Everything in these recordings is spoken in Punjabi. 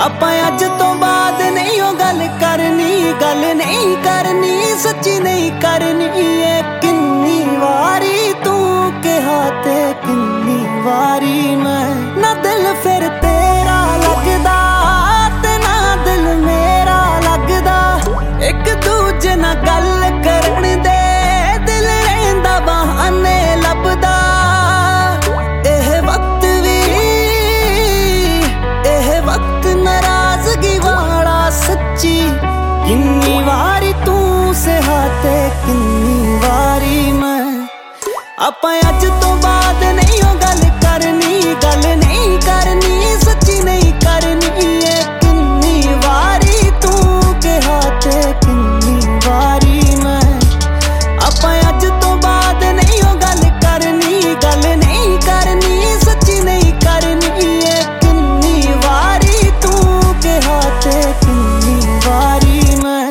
ਆਪਾਂ ਅੱਜ ਤੋਂ ਬਾਅਦ ਨਹੀਂ ਉਹ ਗੱਲ ਨਹੀਂ ਕਰਨੀ ਸੱਚੀ ਨਹੀਂ ਕਰਨੀ। ਇਹ ਕਿੰਨੀ ਵਾਰੀ ਤੂੰ ਕਿਹਾ ਤੇ ਕਿੰਨੀ ਵਾਰੀ ਮੈਂ, ਨਾ ਦਿਲ ਫਿਰ ਤੇਰਾ ਲੱਗਦਾ ਤੇ ਨਾ ਦਿਲ ਮੇਰਾ ਲੱਗਦਾ। ਇੱਕ ਦੂਜੇ ਨਾਲ ਗੱਲ ਕਰਨ ਦੇ ਦਿਲ ਰਹਿੰਦਾ ਬਹਾਨੇ ਲੱਭਦਾ। ਇਹ ਵਕਤ ਨਾਰਾਜ਼ਗੀ ਵਾਲਾ ਸੱਚੀ। ਕਿੰਨੀ ਵਾਰੀ ਤੂੰ ਸਹਾ ਤੇ ਕਿੰਨੀ ਵਾਰੀ ਮੈਂ, ਆਪਾਂ ਅੱਜ ਤੋਂ ਬਾਅਦ ਨਹੀਂ ਉਹ ਗੱਲ ਨਹੀਂ ਕਰਨੀ ਸੱਚੀ ਨਹੀਂ ਕਰਨੀ। ਇਹ ਕਿੰਨੀ ਵਾਰੀ ਤੂੰ ਕਿਹਾ ਤੇ ਕਿੰਨੀ ਵਾਰੀ ਮੈਂ, ਆਪਾਂ ਅੱਜ ਤੋਂ ਬਾਅਦ ਨਹੀਂ ਉਹ ਗੱਲ ਨਹੀਂ ਕਰਨੀ ਸੱਚੀ ਨਹੀਂ ਕਰਨੀ। ਇਹ ਕਿੰਨੀ ਵਾਰੀ ਤੂੰ ਕਿਹਾ ਤੇ ਕਿੰਨੀ ਵਾਰੀ ਮੈਂ।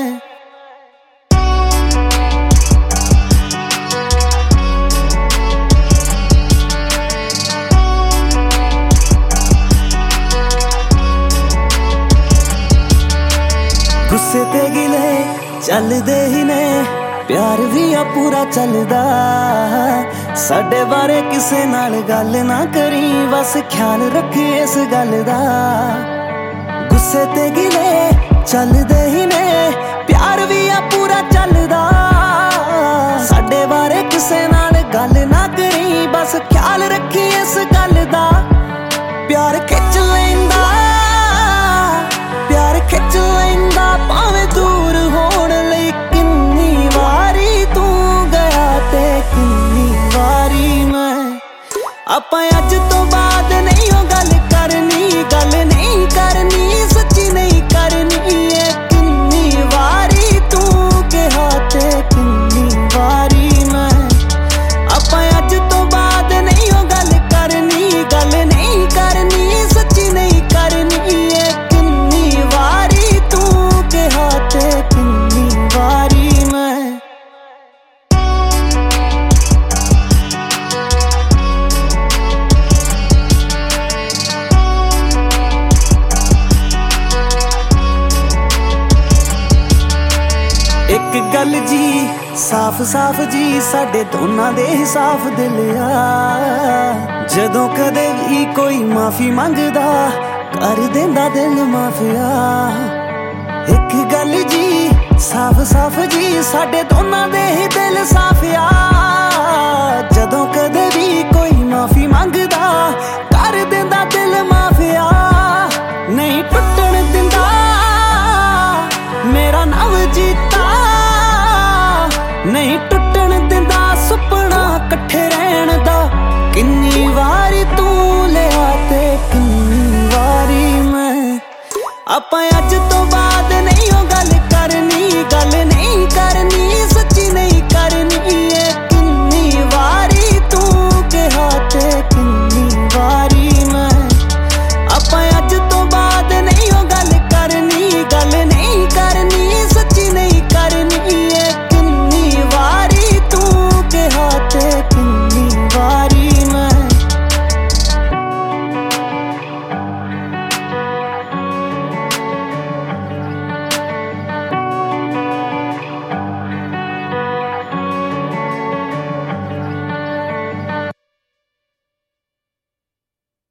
ਗੁੱਸੇ ਤੇ ਗਿਲੇ ਚੱਲਦੇ ਹੀ ਨੇ, ਪਿਆਰ ਵੀ ਆ ਪੂਰਾ ਚੱਲਦਾ। ਸਾਡੇ ਬਾਰੇ ਕਿਸੇ ਨਾਲ ਗੱਲ ਨਾ ਕਰੀ, ਬਸ ਖਿਆਲ ਰੱਖੀ ਇਸ ਗੱਲ ਦਾ। ਗੁੱਸੇ ਤੇ ਗਿਲੇ ਚੱਲਦੇ ਹੀ ਨੇ, ਪਿਆਰ ਵੀ ਆ ਪੂਰਾ ਚੱਲਦਾ। ਸਾਡੇ ਬਾਰੇ ਕਿਸੇ ਨਾਲ ਗੱਲ ਨਾ ਕਰੀ, ਬਸ ਖਿਆਲ ਰੱਖੀ ਇਸ ਗੱਲ ਦਾ। ਪਿਆਰ ਖਿੱਚ ਲੈਂਦਾ ਭਾਵੇਂ ਦੂਰ ਹੋਣ ਲਈ। ਕਿੰਨੀ ਵਾਰੀ ਤੂੰ ਗਿਆ ਤੇ ਕਿੰਨੀ ਵਾਰੀ ਮੈਂ, ਆਪਾਂ ਅੱਜ ਤੋਂ ਬਾਅਦ ਨਹੀਂ ਉਹ ਗੱਲ ਨਹੀਂ ਕਰਨੀ ਸੱਚੀ ਨਹੀਂ ਕਰਨੀ। ਇਹ ਕਿੰਨੀ ਵਾਰੀ ਤੂੰ ਕਿਹਾ ਤੇ ਕਿੰਨੀ ਵਾਰੀ ਮੈਂ, ਆਪਾਂ ਅੱਜ ਤੋਂ ਬਾਅਦ ਨਹੀਂ ਉਹ ਗੱਲ ਨਹੀਂ ਕਰਨੀ ਸੱਚੀ ਨਹੀਂ ਕਰਨੀ। ਇਹ ਕਿੰਨੀ ਵਾਰੀ ਤੂੰ ਕਿਹਾ ਤੇ ਕਿੰਨੀ ਵਾਰੀ ਮੈਂ। ਇੱਕ ਗੱਲ ਜੀ ਸਾਫ਼ ਜੀ, ਸਾਡੇ ਦੋਨਾਂ ਦੇ ਹੀ ਸਾਫ਼ ਦਿਲ ਆ। ਜਦੋਂ ਕਦੇ ਵੀ ਕੋਈ ਮਾਫੀ ਮੰਗਦਾ ਕਰ ਦਿੰਦਾ ਦਿਲ ਮਾਫੀਆ। ਇੱਕ ਗੱਲ ਜੀ ਸਾਫ਼ ਜੀ, ਸਾਡੇ ਦੋਨਾਂ ਦੇ ਹੀ ਦਿਲ ਸਾਫ਼ ਆ। ਜਦੋਂ ਕਦੇ ਵੀ ਕੋਈ ਮਾਫੀ ਮੰਗਦਾ ਕਰ ਦਿੰਦਾ ਦਿਲ ਮਾਫੀਆ। ਨਹੀਂ ਟੁੱਟਣ ਦਿੰਦਾ ਮੇਰਾ ਨਵ ਜੀਤਾ, ਨਹੀਂ